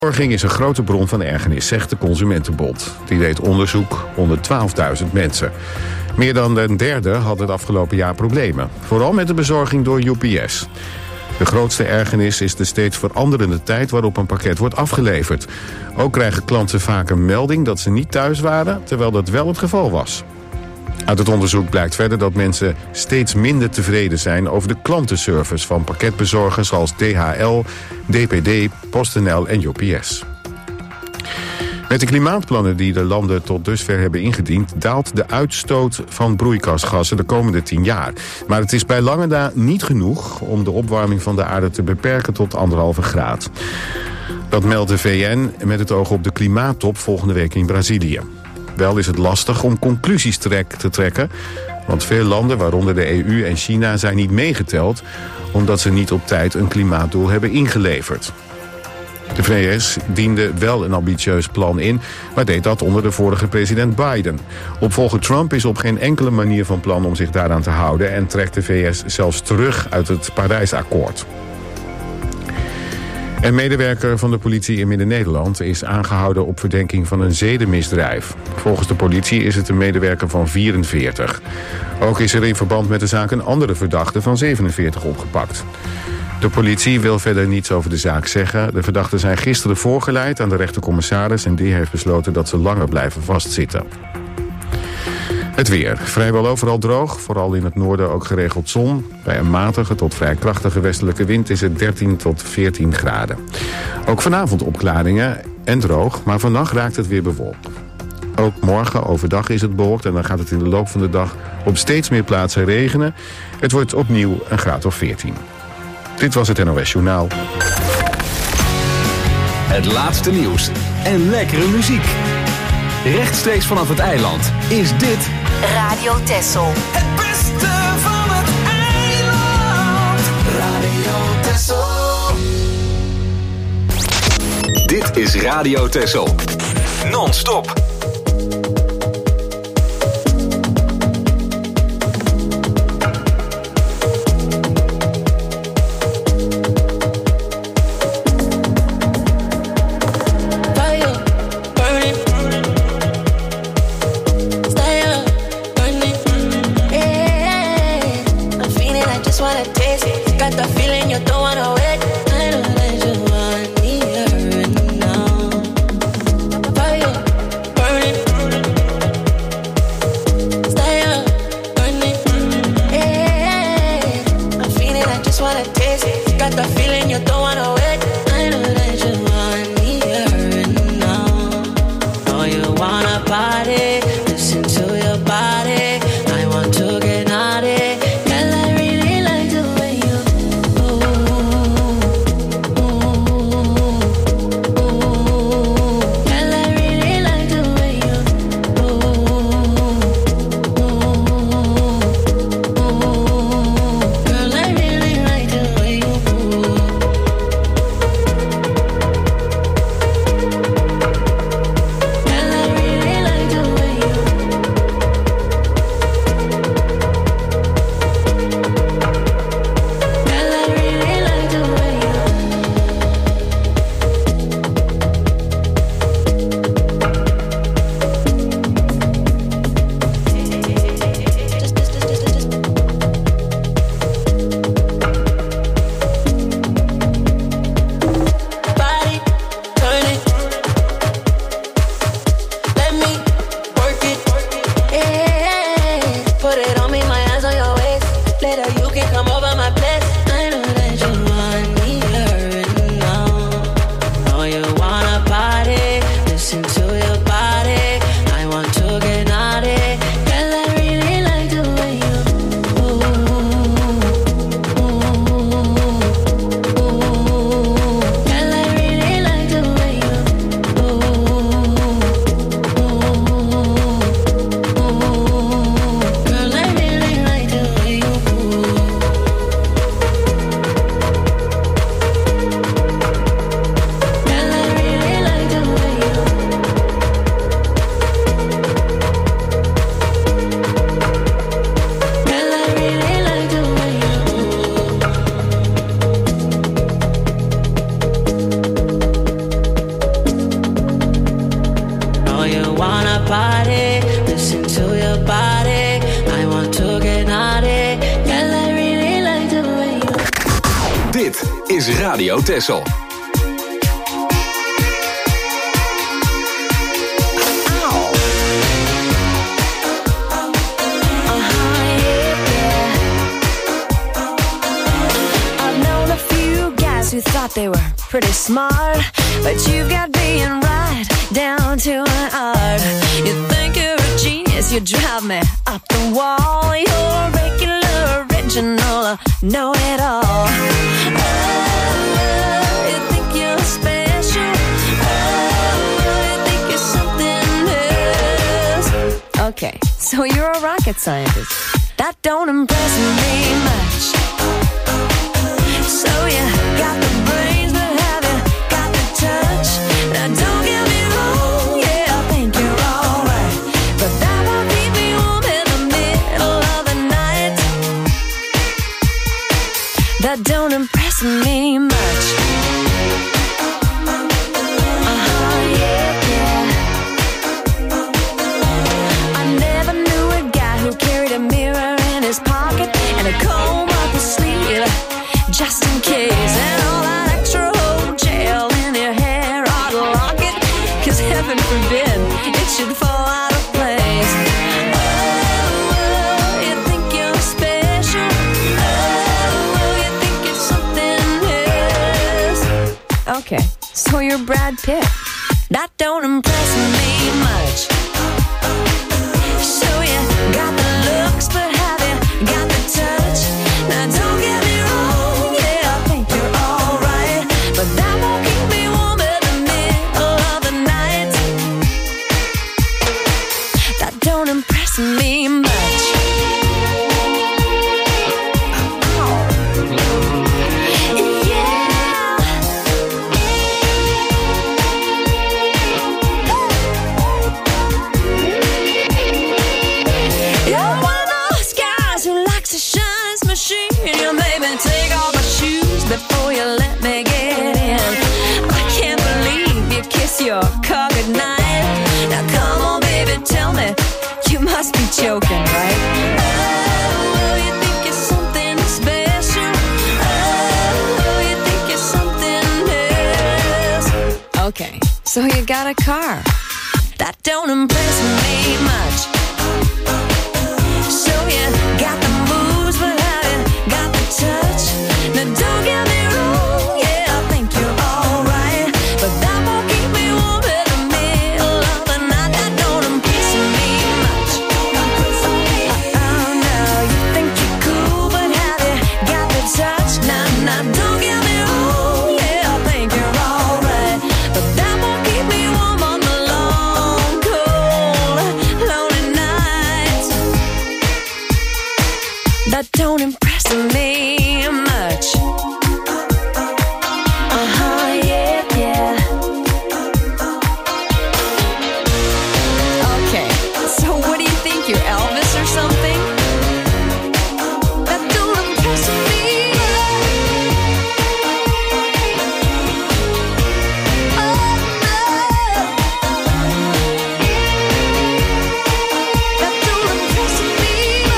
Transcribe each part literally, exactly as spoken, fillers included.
Bezorging is een grote bron van ergernis, zegt de Consumentenbond. Die deed onderzoek onder twaalfduizend mensen. Meer dan een derde had het afgelopen jaar problemen. Vooral met de bezorging door U P S. De grootste ergernis is de steeds veranderende tijd waarop een pakket wordt afgeleverd. Ook krijgen klanten vaak een melding dat ze niet thuis waren, terwijl dat wel het geval was. Uit het onderzoek blijkt verder dat mensen steeds minder tevreden zijn over de klantenservice van pakketbezorgers zoals D H L, D P D, PostNL en U P S. Met de klimaatplannen die de landen tot dusver hebben ingediend, daalt de uitstoot van broeikasgassen de komende tien jaar. Maar het is bij lange na niet genoeg om de opwarming van de aarde te beperken tot anderhalve graad. Dat meldt de V N met het oog op de klimaattop volgende week in Brazilië. Wel is het lastig om conclusies te trekken, want veel landen, waaronder de E U en China, zijn niet meegeteld omdat ze niet op tijd een klimaatdoel hebben ingeleverd. De V S diende wel een ambitieus plan in, maar deed dat onder de vorige president Biden. Opvolger Trump is op geen enkele manier van plan om zich daaraan te houden en trekt de V S zelfs terug uit het Parijsakkoord. Een medewerker van de politie in Midden-Nederland is aangehouden op verdenking van een zedenmisdrijf. Volgens de politie is het een medewerker van vierenveertig. Ook is er in verband met de zaak een andere verdachte van zevenenveertig opgepakt. De politie wil verder niets over de zaak zeggen. De verdachten zijn gisteren voorgeleid aan de rechtercommissaris en die heeft besloten dat ze langer blijven vastzitten. Het weer. Vrijwel overal droog, vooral in het noorden ook geregeld zon. Bij een matige tot vrij krachtige westelijke wind is het dertien tot veertien graden. Ook vanavond opklaringen en droog, maar vannacht raakt het weer bewolkt. Ook morgen overdag is het bewolkt en dan gaat het in de loop van de dag op steeds meer plaatsen regenen. Het wordt opnieuw een graad of veertien. Dit was het N O S Journaal. Het laatste nieuws en lekkere muziek. Rechtstreeks vanaf het eiland is dit Radio Texel. Het beste van het eiland. Radio Texel. Dit is Radio Texel. Non-stop. Burn party, listen to your body. I want to get naughty, girl, I really like the way you... Dit is Radio Texel. Who thought they were pretty smart, but you've got being right down to an art. You think you're a genius, you drive me up the wall. You're a regular, original, know-it-all. Oh, you think you're special. Oh, you think you're something else. Okay, so you're a rocket scientist. That don't impress me much. So you got the brains, but have you got the touch? Now don't get me wrong, yeah, I think you're alright, but that won't keep me warm in the middle of the night. That don't impress me much. Uh-huh, yeah, yeah. I never knew a guy who carried a mirror in his pocket and a comb up his sleeve, just in case, and all that extra old gel in your hair ought to lock it, cause heaven forbid it should fall out of place. Oh, oh, you think you're special. Oh, oh, you think you're something else. Okay, so you're Brad Pitt. That don't impress me much. So you got the looks, but have you got the touch? Now don't get me wrong, yeah, I think you're alright, but that won't keep me warm in the middle of the night. That don't impress me much. Oh. Yeah. You're one of those guys who likes to shine his machine. You made me take off my shoes before you let me get in. I can't believe you kiss your car goodnight. Now come on, baby, tell me, you must be joking, right? Oh, you think you're something special. Oh, you think you're something else. Okay, so you got a car. That don't impress me much. So you got the moves, but have you got the touch? Now don't get me wrong, yeah, I think you're alright, but that won't keep me warm in the middle of the night. That don't impress me much. Oh no, you think you're cool, but have you got the touch? Now, now don't get me wrong, yeah, I think you're alright, but that won't keep me warm on the long, cold, lonely nights. That don't impress me much. Uh-huh, yeah, yeah. Okay, so what do you think, you're Elvis or something? That don't impress me. Oh, no. That don't impress me.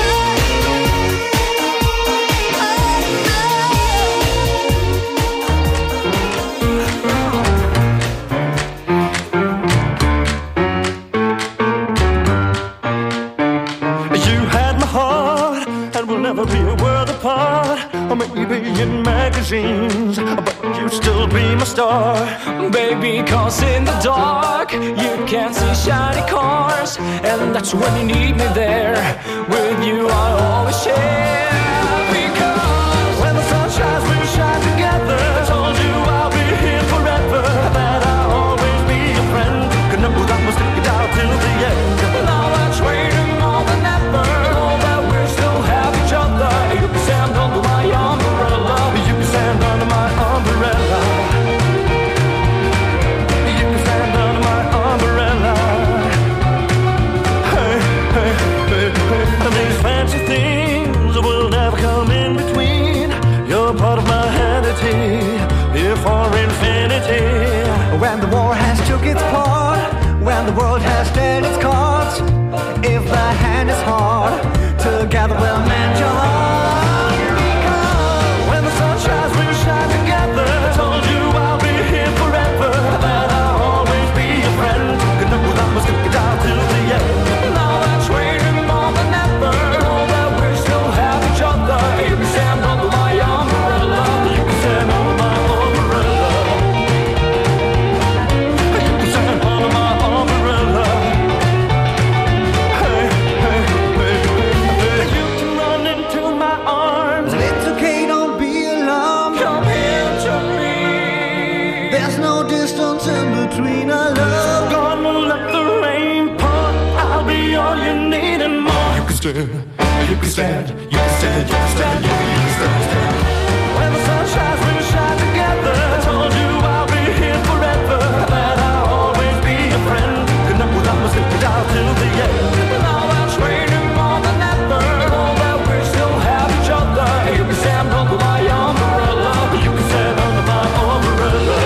You had my heart, and we'll never be a world apart. Or maybe in magazines, but you still be my star. Baby, cause in the dark you can't see shiny cars, and that's when you need me there. With you I'll always share. Because When the sun shines, we'll shine together. I told you I'll be here forever, that I'll always be your friend. Could know that we'll stick it out till the end. now that's waiting more than ever, know that we still have each other. You can stand under my umbrella. You can stand under my umbrella. You can stand under my umbrella. Hey, hey, hey, hey. And these fancy things will never come in between. You're part of my vanity, here for infinity. When the war has took its part, when the world has dealt its cards. If the hand is hard, together we'll mend your heart. Because when the sun shines, we'll shine together. I told you I'll be here forever, that I'll always be your friend. Good night, well, I must stick it out till the end. Now that's waiting more than ever. Know that we still have each other. You can stand under my umbrella. You can stand under my umbrella. You can stand under my umbrella. Hey, hey, hey, hey. You can run into my arms. It's okay, don't be alarmed. Come here to me. There's no distance in between our love. Gonna let the rain pour. I'll be all you need and more. You can stand, you can stand, you can stand, you can stand, you can, you can stand, stand. When the sun shines, we'll shine together. I told you I'll be here forever, that I'll always be your friend. Good night, well, I must stick it out till the end. Now that's raining more than ever. Know that we still have each other. You can stand under my umbrella. You can stand under my umbrella.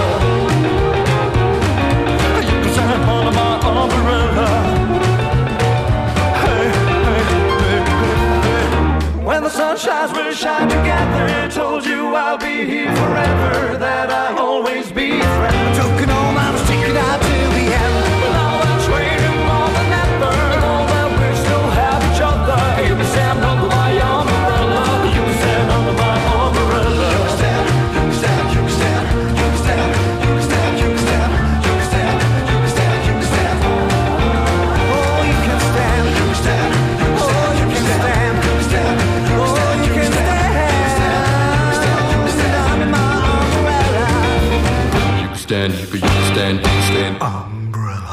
You can stand under my umbrella. Hey, hey, hey, hey. When the sun shines, we'll shine together. I told you I'll be here forever, that I'll always be your friend. Took it all, I was taking it out till the end. Now that's waiting more than ever. Know that we still have each other. You can stand under my umbrella. You can stand under my umbrella. You can stand, you can stand, you can stand, you can stand, you can stand, you can stand, you can stand, you can stand, you can stand. Oh, you can stand, you can stand, you can stand, you can stand, you can stand, oh, you can stand, under my umbrella. You can stand, you can, you can stand, you can stand. Umbrella.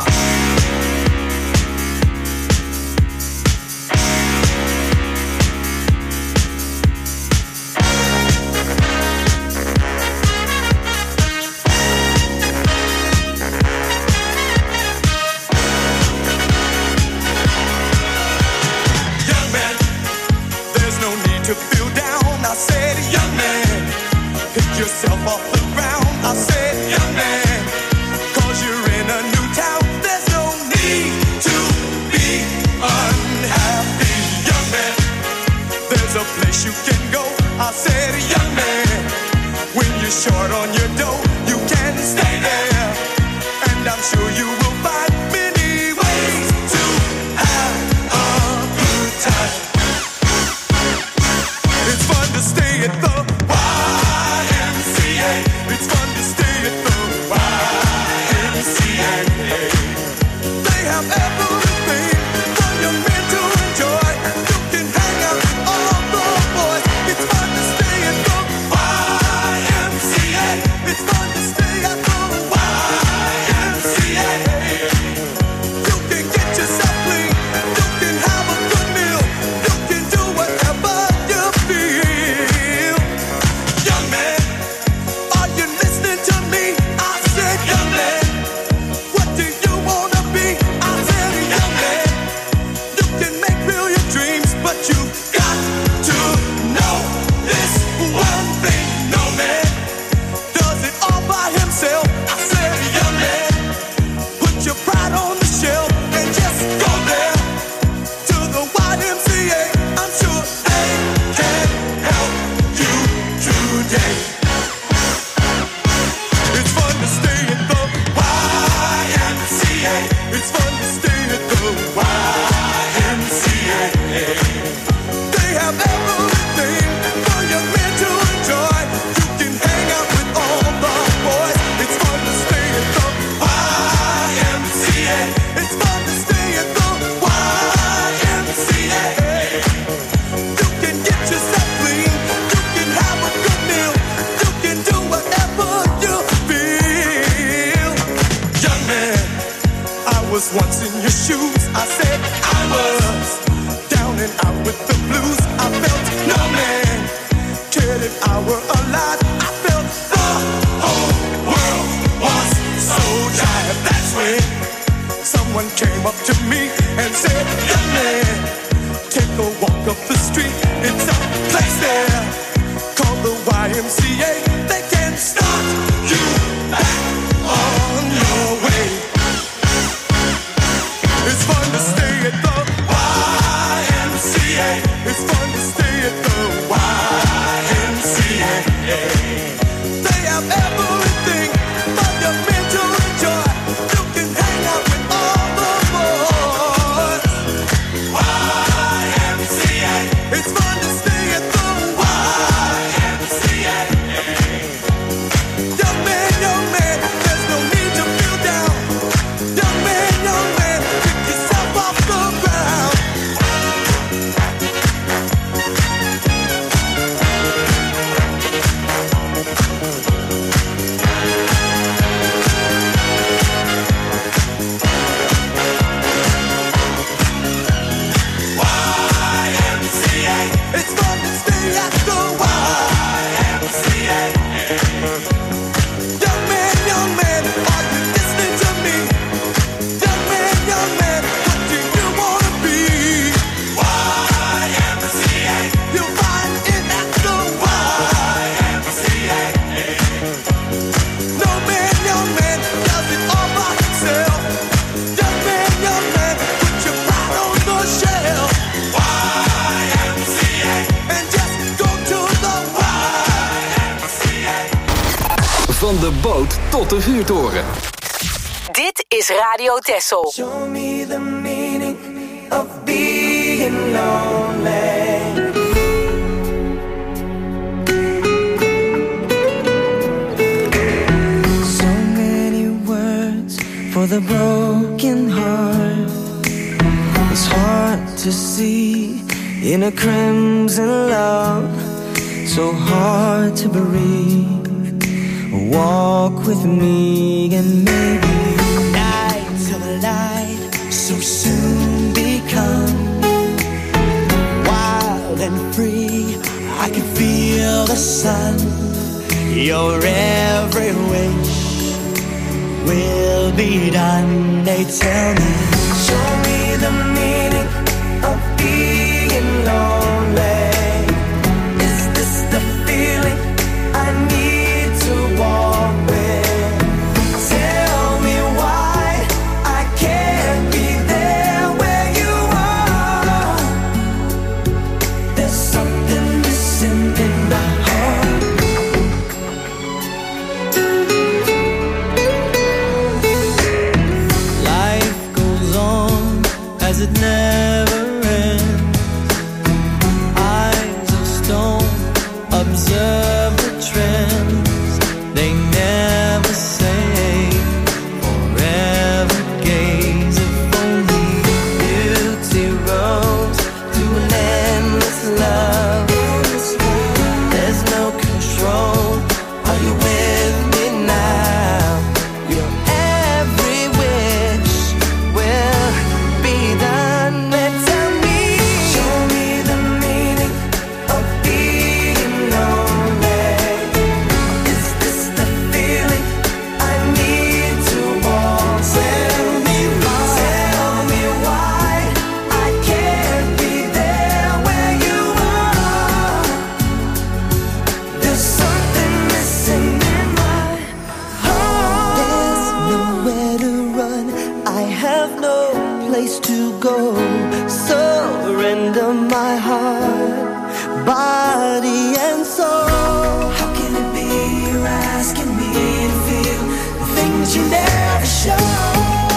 Young man, there's no need to feel down. I said, young man, pick yourself off the ground. I said, young man, cause you're in a new town. There's no need to be unhappy. Young man, there's a place you can go. I said, young man, when you're short on your dough, you can stay there. And I'm sure you will find many ways to have a good time. It's fun to stay at the Y M C A. It's fun to stay at the Y M C A. They have everything for young men to enjoy. You can hang out with all the boys. It's fun to stay at the Y M C A. It's fun to stay at the Y M C A. You can get yourself clean. You can have a good meal. You can do whatever you feel. Young man, are you listening to me? I said, young man, what do you wanna be? I said, young man, you can make real your dreams, but you got to know this one thing. No man does it all by himself. I said, young man, put your pride on the shelf and just go there to the Y M C A. I'm sure they can help you today. It's fun to stay at the Y M C A. It's fun to stay at the Y M C A. They have everything for young men to enjoy. You can hang out with all the boys. It's fun to stay at the Y M C A. It's fun to stay at the Y M C A. You can get yourself clean. You can have a good meal. You can do whatever you feel. Young man, I was once in your shoes. I said I was down and out with the blues. I felt no man cared if I were alive. I felt the whole world was so tired. That's when someone came up to me and said, young man, take a walk up the street. It's a place there called the Y M C A. They can start you back on your way. boot tot de vuurtoren. Dit is Radio Texel. Show me the meaning of being lonely. So many words for the broken heart. It's hard to see in a crimson love. So hard to breathe. Walk with me and maybe nights of light so soon become wild and free. I can feel the sun. Your every wish will be done. They tell me, show me the meaning of being lonely. Is this the feeling I need to walk with? Tell me why I can't be there where you are. There's something missing in my heart. Life goes on as it never ends. Eyes of stone observe the trends. They never say forever gaze. If only beauty rose to an endless love. There's no control. Are you with me now? Your every wish will be done. Tell me, show me the meaning of being lonely. Is this the feeling I need to walk? Tell me why, tell me why I can't be there where you are. There's something missing in my heart. There's nowhere to run. I have no place to go. Surrender my heart, body and soul. How can it be you're asking me to feel the things you never show?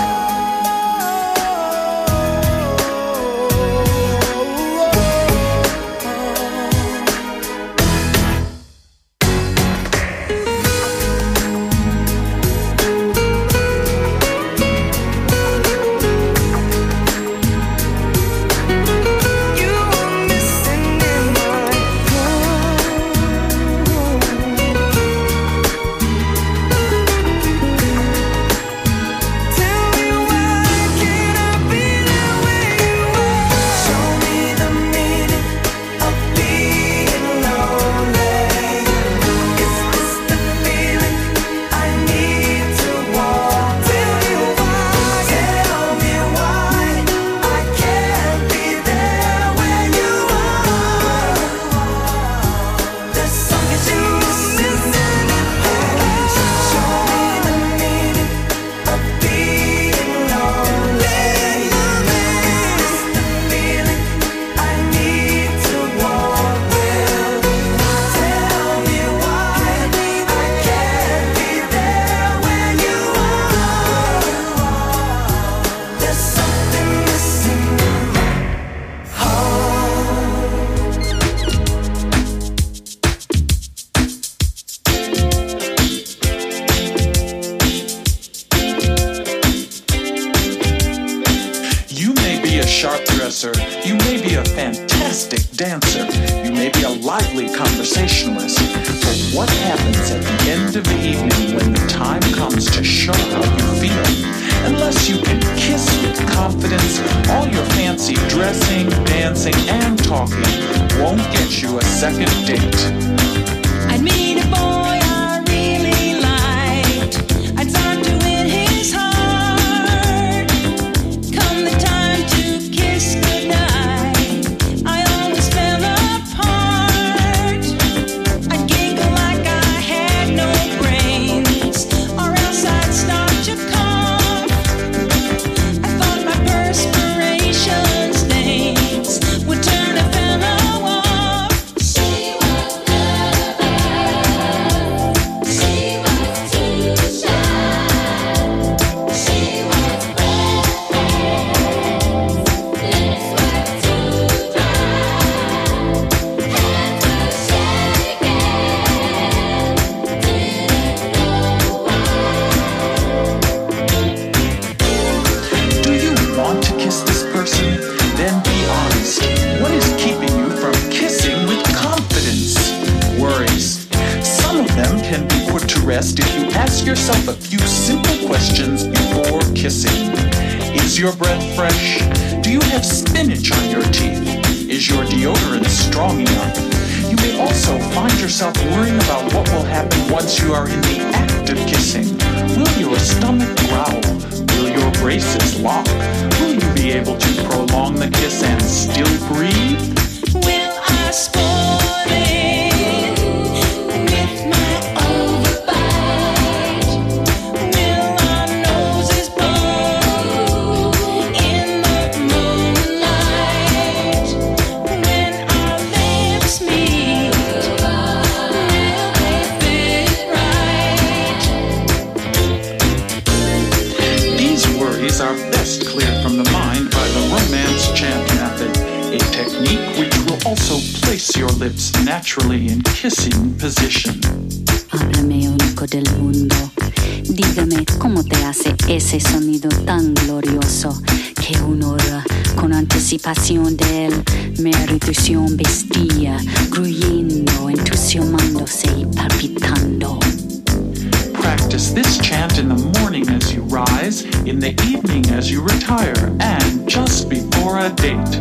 You are missing in my heart. Tell me why can't I be there where you are? Show me the meaning of being lonely. Is this the feeling I need to walk? Tell me why, tell me why I can't be there where you are. There's something missing in my heart. Show me the meaning of being lonely. Is this the feeling I need to walk with? Tell me why I can't be there where you are. There's something missing in my heart. You may be a sharp dresser, you may be a fantastic dancer, you may be a lively conversationalist, but what happens at the end of the evening when the time comes to show how you feel? Unless you can kiss with confidence, all your fancy dressing, dancing, and talking won't get you a second date. I'd meet a boy I really liked. I'd start to win his heart. Come the time to kiss goodnight, I always fell apart. I'd giggle like I had no brains, or else I'd start to cough. I thought my perspiration stains would turn a fellow off. She was good. Is your breath fresh? Do you have spinach on your teeth? Is your deodorant strong enough? You may also find yourself worrying about what will happen once you are in the act of kissing. Will your stomach growl? Will your braces lock? Will you be able to prolong the kiss and still breathe? Will I spoil it with my overbite? Will our noses blow in the moonlight? When our lips meet, will they fit right? These worries are best cleared from the mind by the romance chant method, a technique which will also place your lips naturally in kissing position. Háblame único del mundo, dígame cómo te hace ese sonido tan glorioso que uno ora con anticipación de él, meritación vestía, gruyendo, entusiasmándose y palpitando. Practice this chant in the morning as you rise, in the evening as you retire, and just before a date.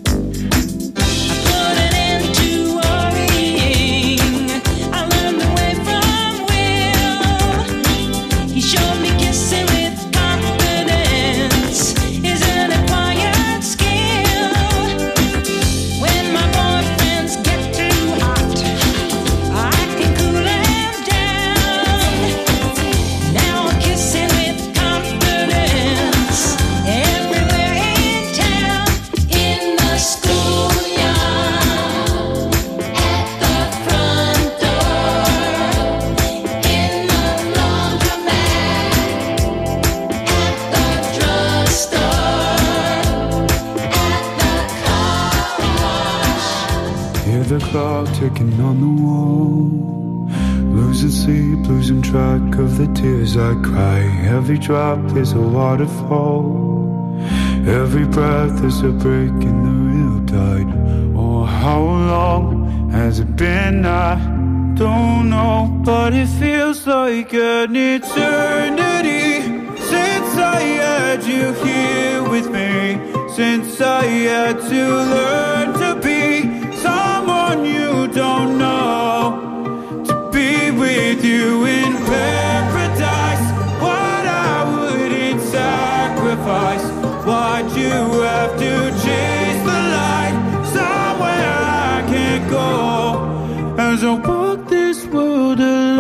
Put an end to worrying. I learned the way from Will. He showed me kissing with confidence is an acquired skill. When my boyfriends get too hot, I can cool them down. Now I'm kissing with confidence everywhere in town. In the schoolyard, at the front door, in the laundromat, at the drugstore, at the car wash. Hear the clock ticking on the wall. Losing sleep, losing track of the tears I cry. Every drop is a waterfall. Every breath is a break in the real tide. Oh, how long has it been? I don't know, but it feels like an eternity since I had you here with me. Since I had to learn to be someone you don't know. Be with you in paradise. What I wouldn't sacrifice. Why'd you have to chase the light somewhere I can't go? As I walk this world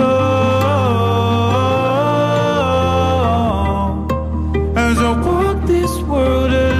alone. As I walk this world alone.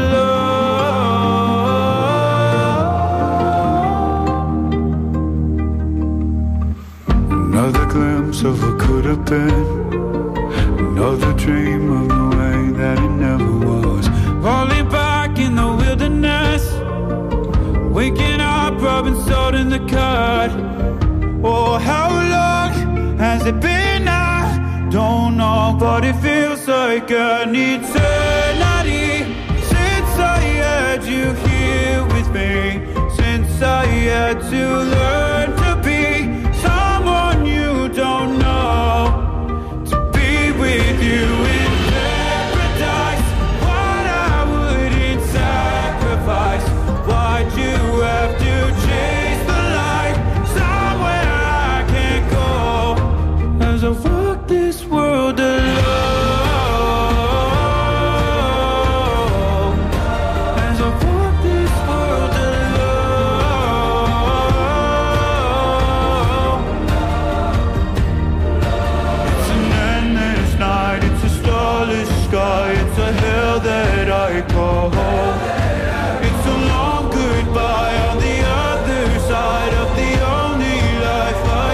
Another glimpse of what could have been. Another dream of the way that it never was. Falling back in the wilderness. Waking up, rubbing salt in the cut. Oh, how long has it been? I don't know, but it feels like an eternity since I had you here with me. Since I had to learn to be someone you don't know. To be with you in paradise. What I wouldn't sacrifice. Why'd you have to chase the light somewhere I can't go? As I walk this world alone. As I walk this world alone. It's an endless night, it's a starless sky, it's a hell that I call home. It's a long goodbye on the other side of the only life I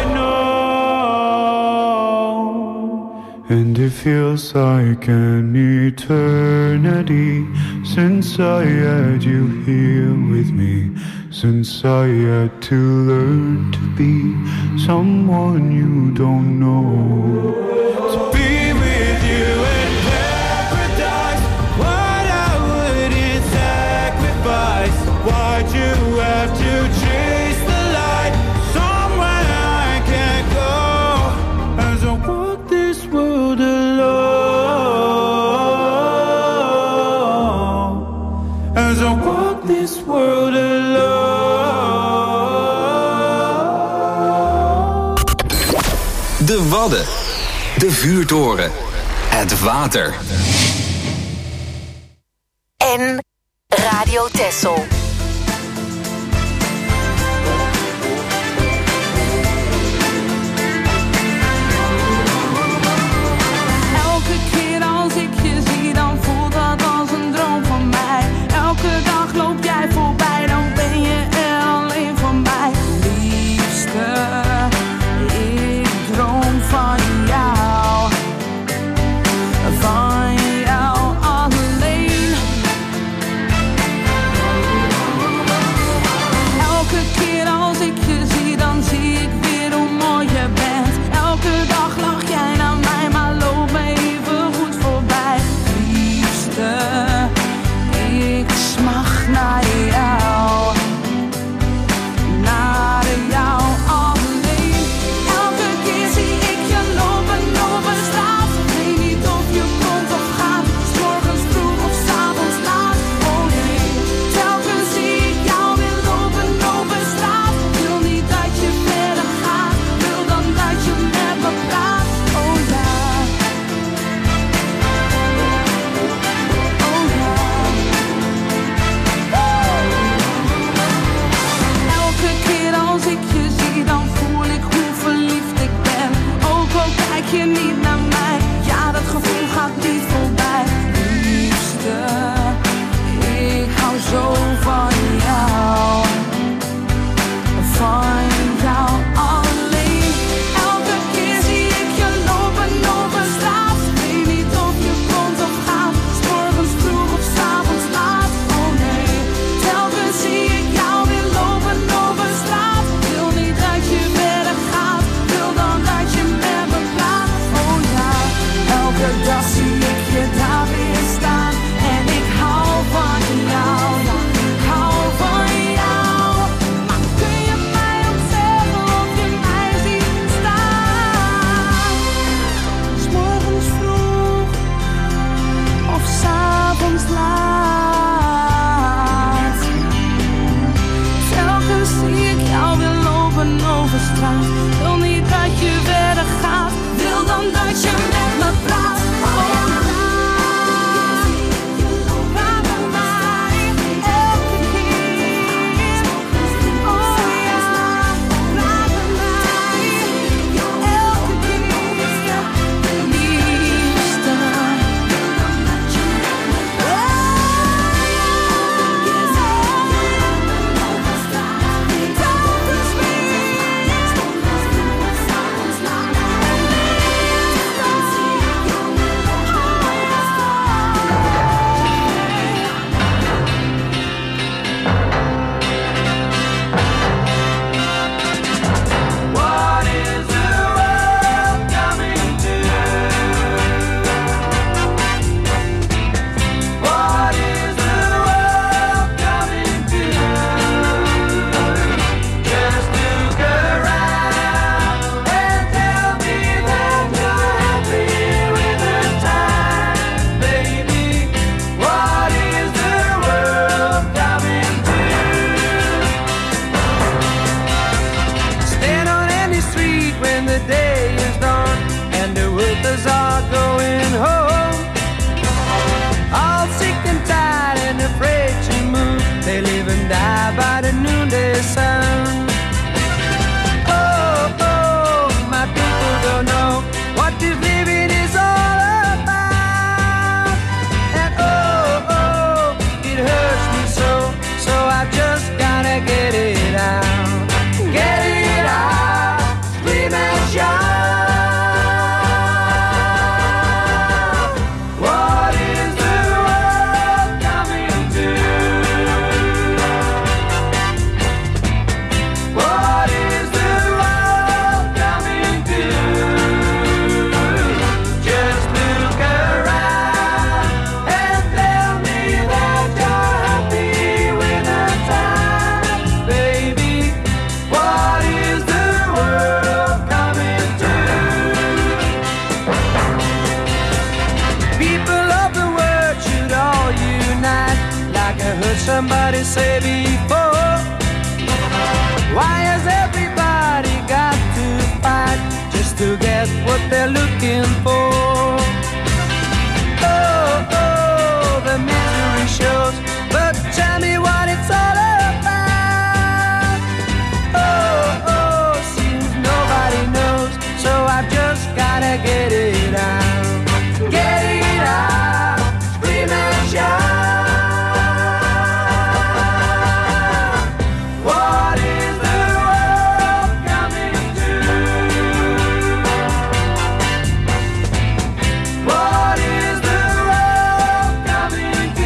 know. And it feels like an eternity since I had you here with me. Since I had to learn to be someone you don't know. To be with you in paradise. What I wouldn't sacrifice. Why'd you have to chase the light somewhere I can't go? As I walk this world alone. As I walk this world alone. De Wadden. De vuurtoren. Het water. En Radio Texel. Elke keer als ik je zie, dan voelt dat als een droom van mij. Elke dag loop jij voorbij, dan ben je er alleen van mij. Liefste, ik droom van jou. Van jou alleen. somebody say before? Why has everybody got to fight just to get what they're looking for? Oh, oh, the misery shows, but tell me what it's all about. Oh, oh, seems nobody knows, so I've just gotta get it out. Get it out, scream and shout. What is the world coming to? What is the world coming to?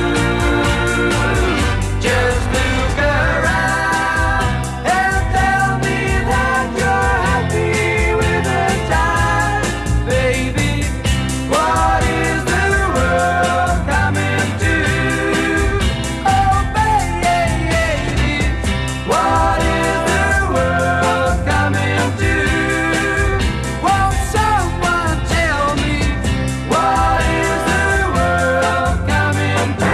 Just look around and tell me that you're happy with the time, baby. What is the world coming to? Oh, baby, what is the world coming to? Won't someone tell me what is the world coming to?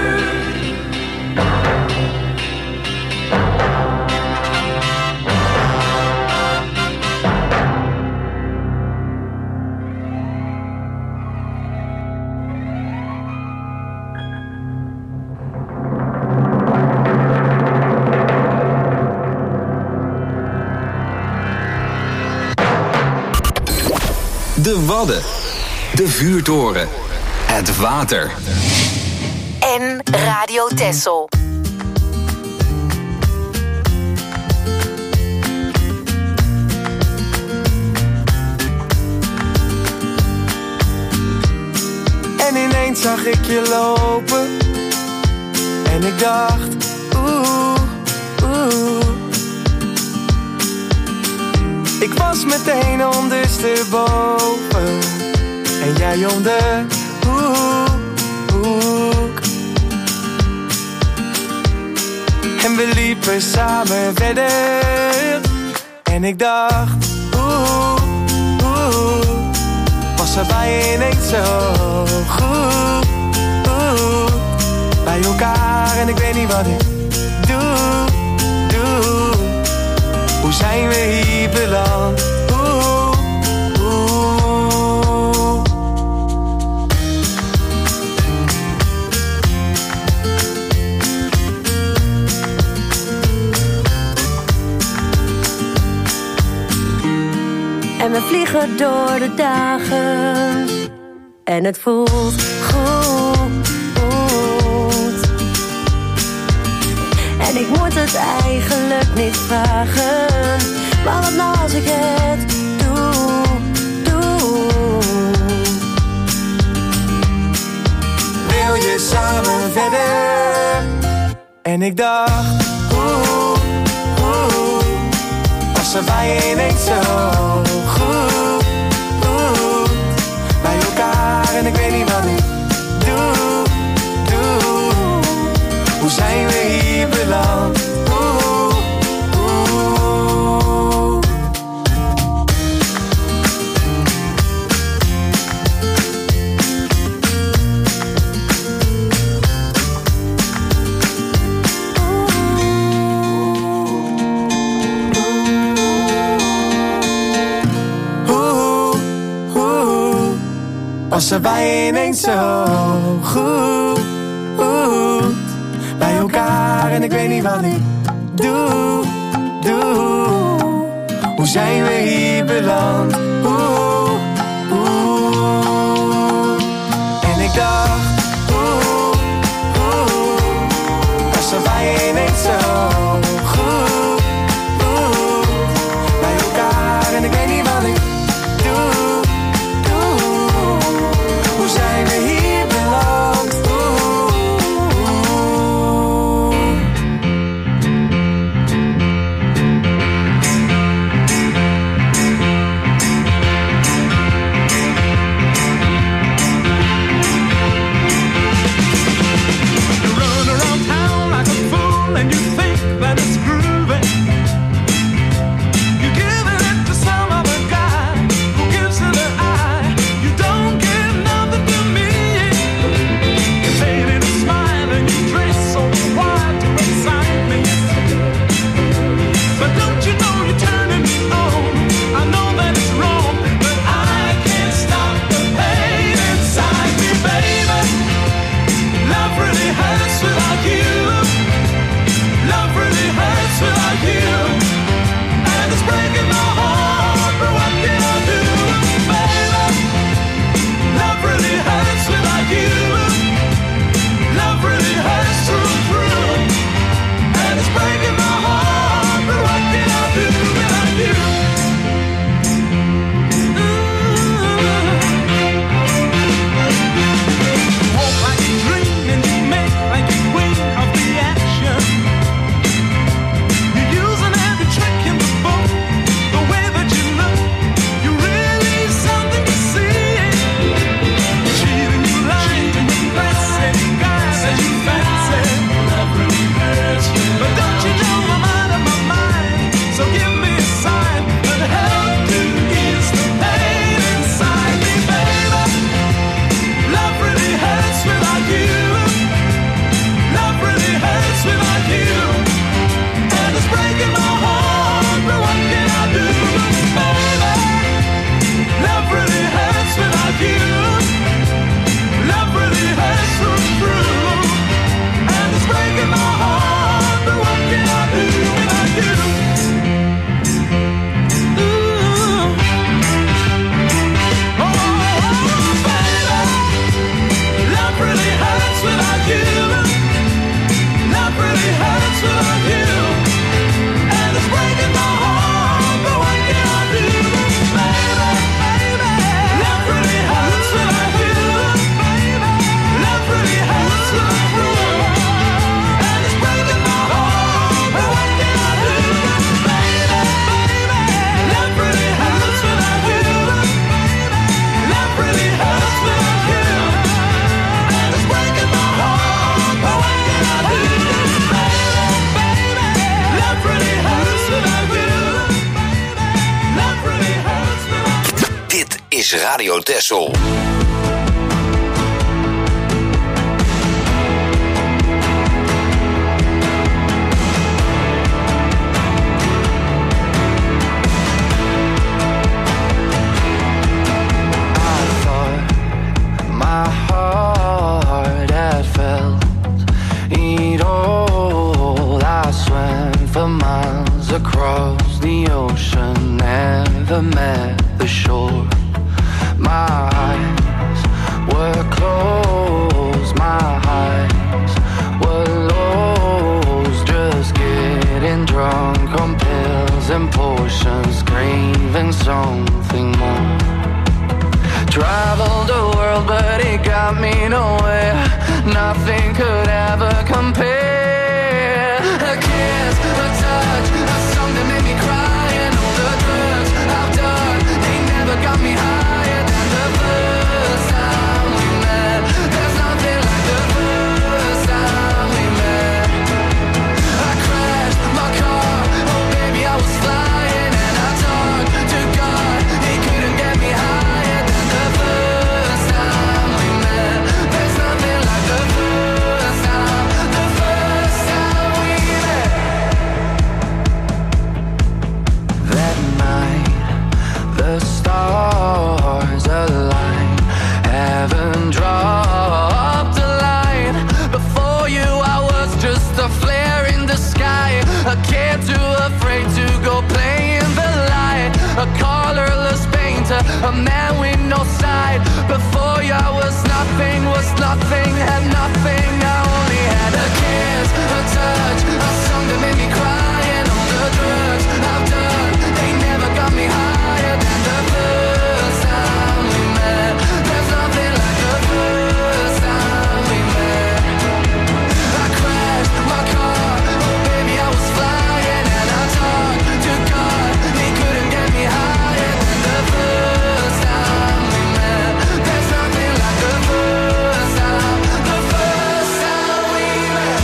De Wadden. De vuurtoren. Het water. En Radio Texel. En ineens zag ik je lopen. En ik dacht, oeh, oeh. Ik was meteen ondersteboven. En jij om de hoek. En we liepen samen verder. En ik dacht, oeh, oeh. Was er bij ineens zo goed, oeh. Bij elkaar en ik weet niet wat ik doe, doe. Hoe zijn we hier beland? Oeh, oeh. En we vliegen door de dagen. En het voelt goed. En ik moet het eigenlijk niet vragen. Maar wat nou als ik het doe, doe. Wil je samen verder? En ik dacht, oeh, oeh. Was er bij ineens zo goed, oeh. Bij elkaar en ik weet niet wat ik doe, doe. Hoe zijn we hier beland? Oeh, oeh. Oeh, oeh. Was er bij ineens zo goed, oeh. Bij elkaar en ik weet niet wat ik doe, doe. Hoe zijn we hier beland? Oeh, oeh. En ik dacht, oeh, oeh. Was er bij ineens zo goed, oeh. Bij elkaar en ik weet niet wat ik doe, doe. Hoe zijn we hier beland? is Radio Texel. Across the ocean, never met the shore. My eyes were closed, my eyes were lost. Just getting drunk on pills and potions, craving something more. Traveled the world, but it got me nowhere. Nothing could ever compare. A kiss, a touch, a song that made me cry, and all the drugs I've done, they never got me higher than the first time we met. There's nothing like the first time we met. I crashed my car, oh baby I was flying, and I talked to God, he couldn't get me higher than the first time we met. There's nothing like the first time, the first time we met. That night, the stars aligned, heaven dropped a line. Before you I was just a flare in the sky, a kid too afraid to go play in the light, a colorless painter, a man with no side. Before you I was nothing, was nothing, had nothing. I only had a kiss, a touch, a song that made me cry, and all the drugs I've done, they never got me higher than the first time we met. There's nothing like the first time we met. I crashed my car, oh baby I was flying, and I talked to God, he couldn't get me higher than the first time we met. There's nothing like the first time, the first time we met.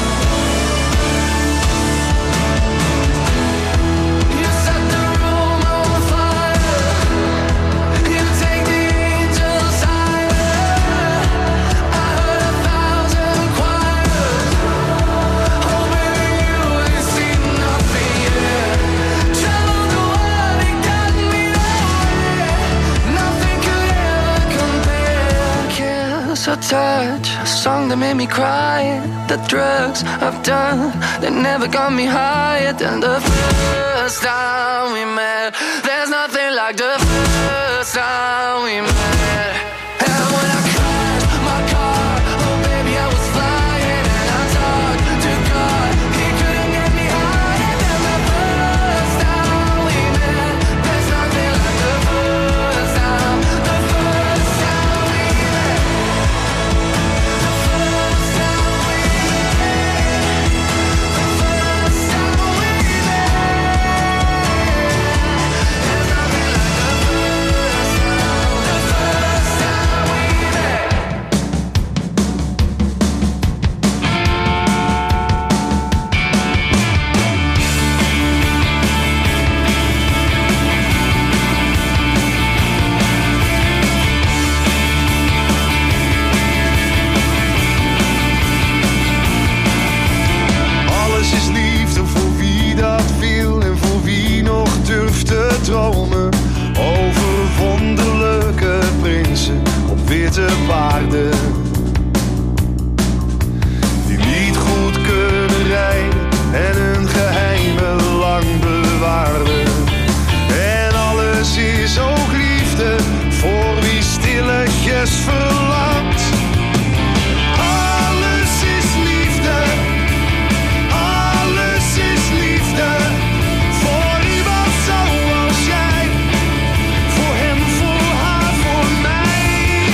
You set the room on fire, you take the angels higher. I heard a thousand choirs, oh baby you ain't seen nothing yet. Traveled the world, it got me nowhere. Nothing could ever compare. Kiss, a touch, a song that made me cry, the drugs I've done, they never got me higher than the first time we met. There's nothing like the first time we met. And when I crashed my car, oh baby I was flying, and I talked to God, he couldn't get me higher than the first time we met. There's nothing like the first time, the first time we met. The first time we met. The first time we met. There's nothing like the first time, the first time we met. Alles is liefde voor wie dat wil en voor wie nog durft te dromen. Over wonderlijke prinsen op witte paarden, die niet goed kunnen rijden en hun geheimen lang bewaarden. En alles is ook liefde voor wie stilletjes verlangt. Alles is liefde, alles is liefde, voor iemand zoals jij, voor hem, voor haar, voor mij.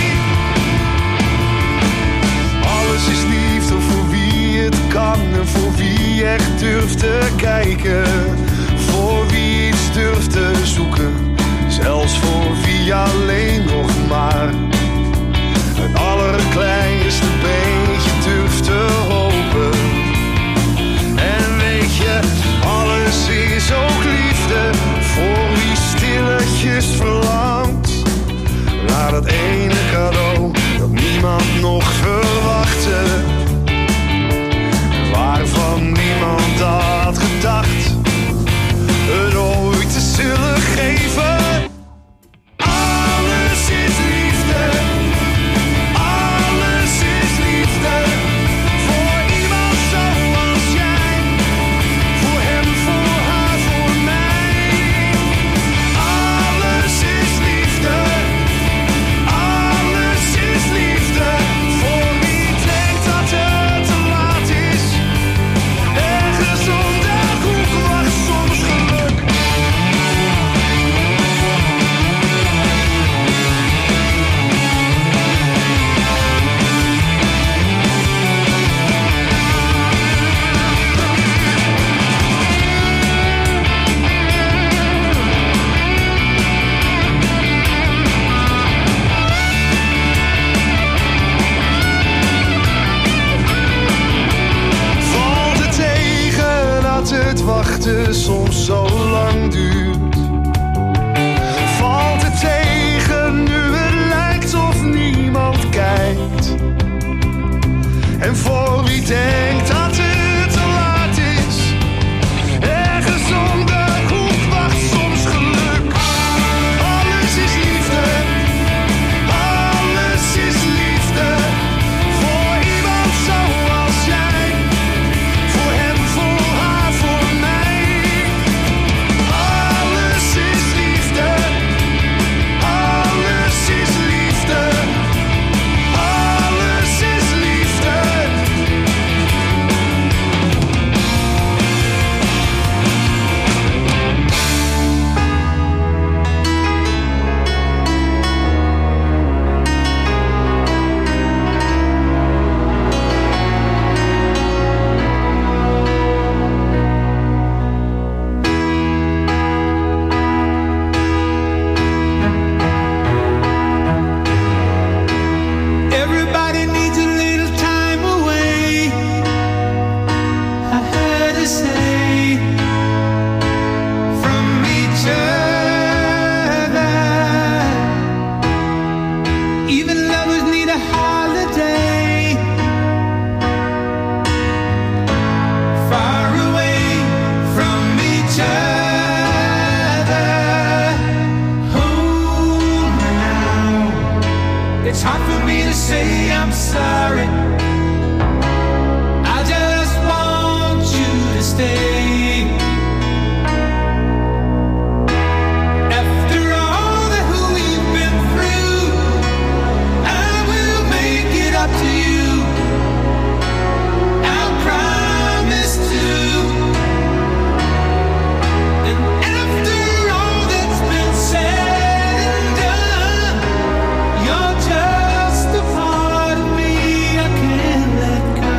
Alles is liefde voor wie het kan en voor wie echt durft te kijken, voor wie iets durft te zoeken, zelfs voor wie alleen nog maar het allerkleinste beetje durft te hopen. En weet je, alles is ook liefde voor wie stilletjes verlangt. liefde soms zo lang duurt. Valt het tegen nu het lijkt of niemand kijkt. En voor wie denkt dat het te laat is, ergens om de hoek wacht soms geluk. Alles is liefde, alles is liefde. Voor iemand zoals jij, voor hem, voor haar, voor mij. Alles is liefde, alles is liefde, alles is liefde. Everybody needs a little time away, I heard her say, from each other. Even lovers need a holiday, far away from each other. Hold me now, it's hard for me to say I'm sorry. I just want you to stay. After all that we've been through, I will make it up to you. I'll promise to. And after all that's been said and done, you're just a part of me I can't let go.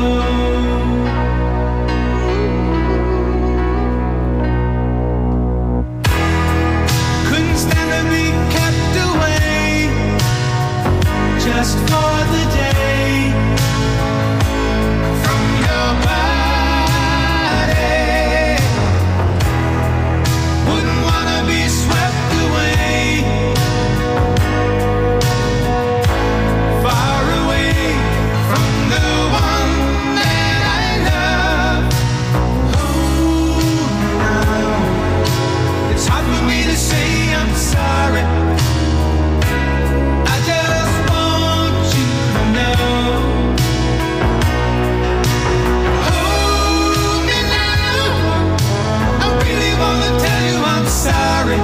Couldn't stand to be kept away just for the day from your body. Wouldn't wanna be swept away, far away from the one that I love. Oh, now it's hard for me to say I'm sorry. I just want you to know. Hold me now, I really wanna tell you I'm sorry.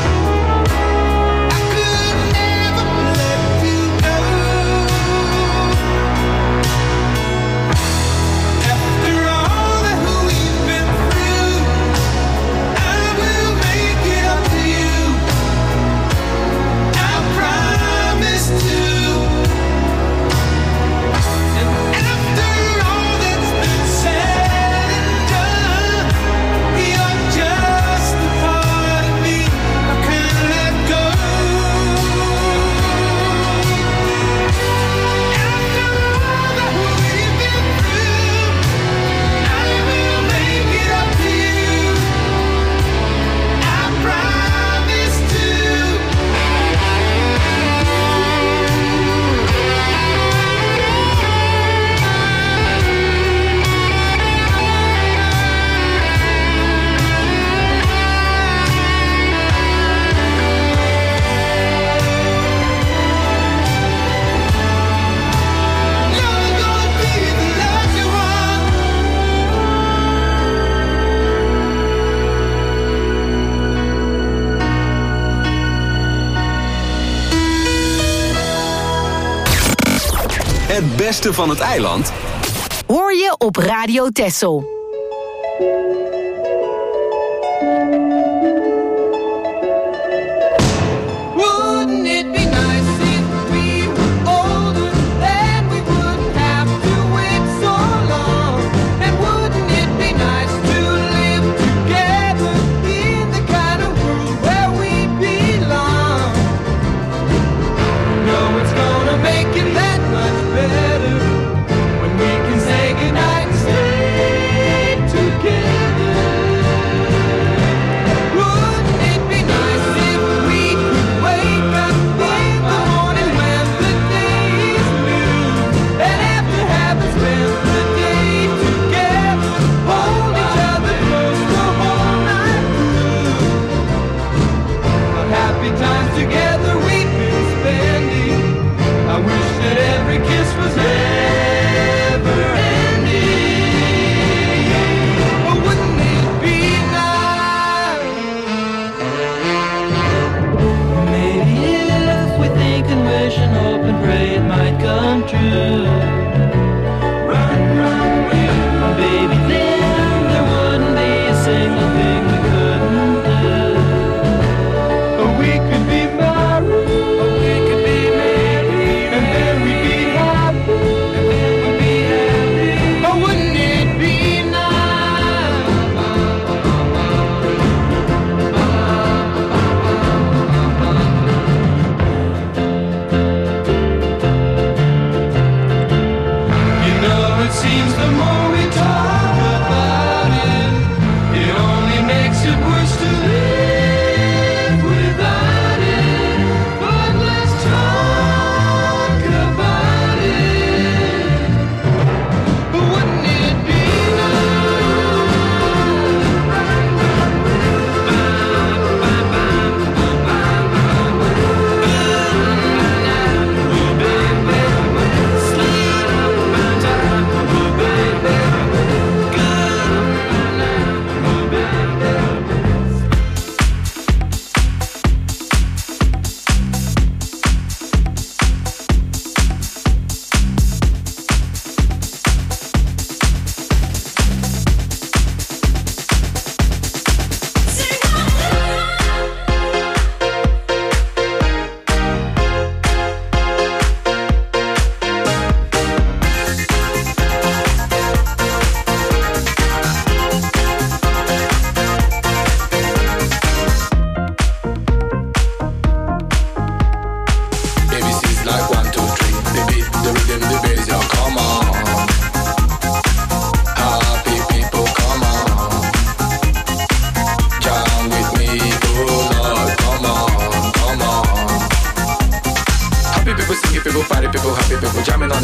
I could never let you go. After all that we've been through, I will make it up to you. I promise to. And after all that's been said and done, you're just a part of me I can't let go. After all that we've been through, I will make it up to you. I promise to. You're gonna be the love you want. Het beste van het eiland Hoor je op Radio Texel. Wouldn't it be nice if we were older, then we wouldn't have to wait so long? And wouldn't it be nice to live together in the kind of world where we belong? No, it's gonna make it that much better when we can say goodnight and stay together.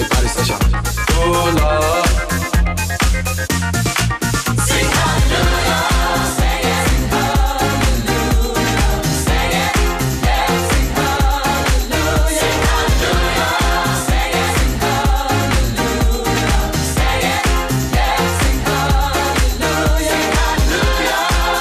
the party session. Oh Lord. Sing hallelujah, sing it, sing hallelujah, sing it, yeah, sing hallelujah, sing hallelujah, sing it, sing hallelujah, sing it, yeah, sing hallelujah, sing hallelujah.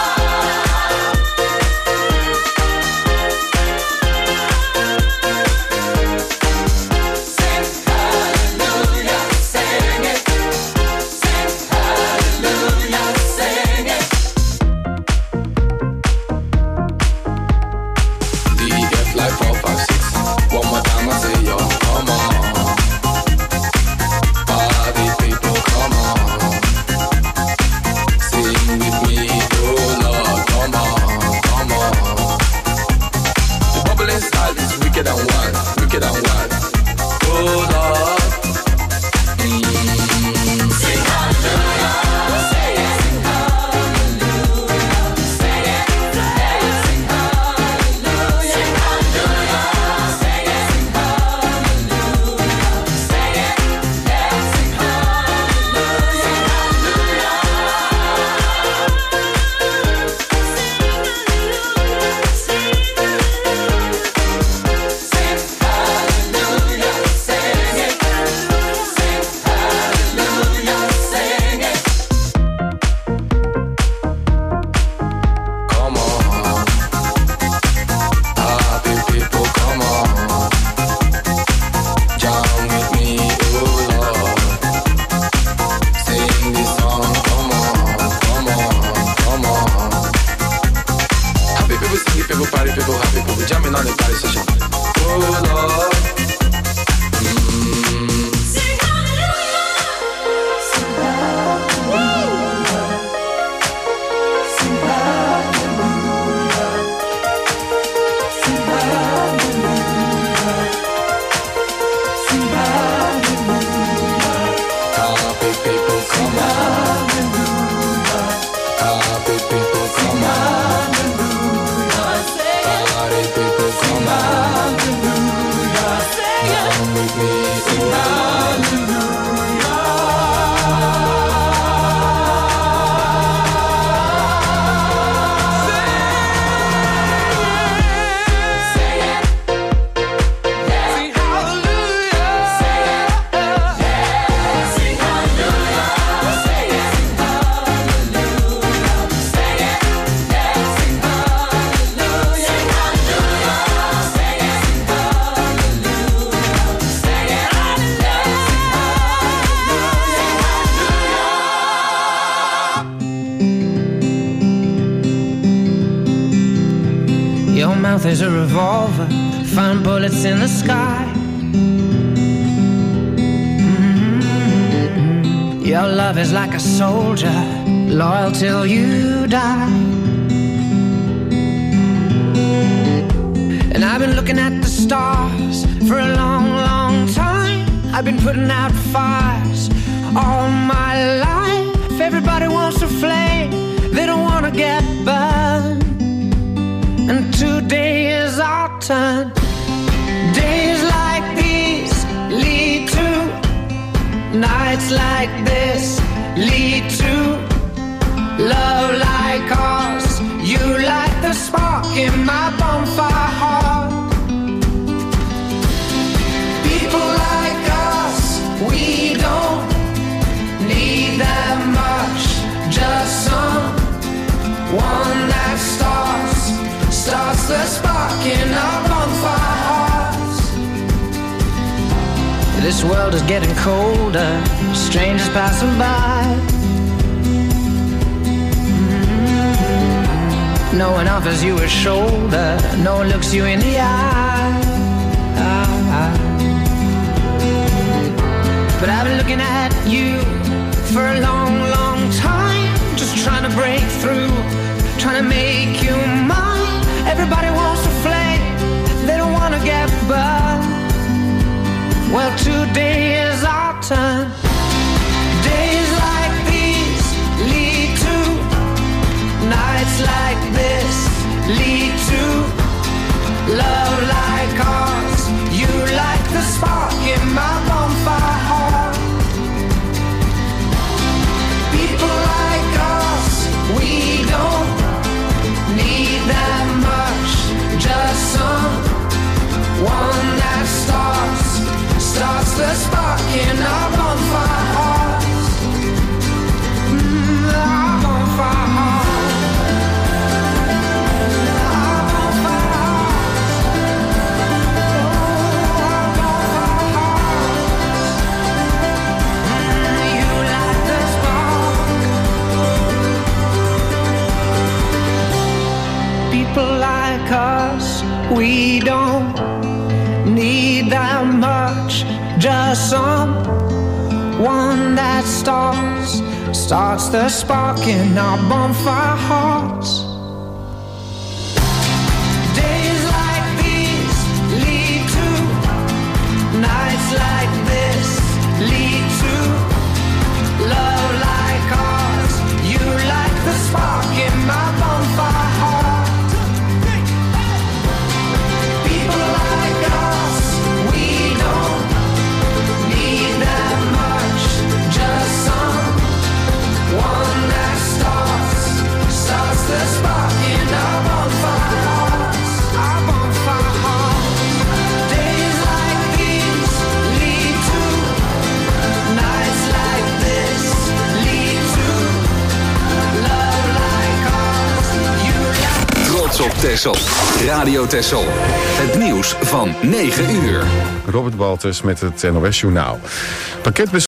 Your mouth is a revolver, find bullets in the sky. Mm-hmm. Your love is like a soldier, loyal till you die. And I've been looking at the stars for a long, long time. I've been putting out fires all my life. Everybody wants a flame, they don't wanna get burned. And today is our turn. Days like these lead to nights like this, lead to love like ours. You light the spark in my bonfire heart. People like us, we don't need that much. Just someone that starts starts the spark in our bonfire hearts. This world is getting colder, strangers passing by. Mm-hmm. No one offers you a shoulder, no one looks you in the eye. But I've been looking at you for a long, long time, just trying to break through, trying to make you mine. Everybody wants a flame, they don't wanna get burned. Well, today is our turn. Days like these lead to nights like this, lead to love like ours. You light the spark in my bonfire. we don't need that much, just some one that starts, starts the spark in our bonfire hearts. Days like these lead to nights like this, lead to love like ours. You like the spark in my bonfire heart. People like us, we don't need that much, just some one that starts, starts the spark in our bonfire hearts, our bonfire hearts. Days like these lead to nights like this, lead to love like ours. You like Trots op Texel. Radio Texel. Het nieuws van negen uur. Robert Baltus met het N O S Journaal. Pakket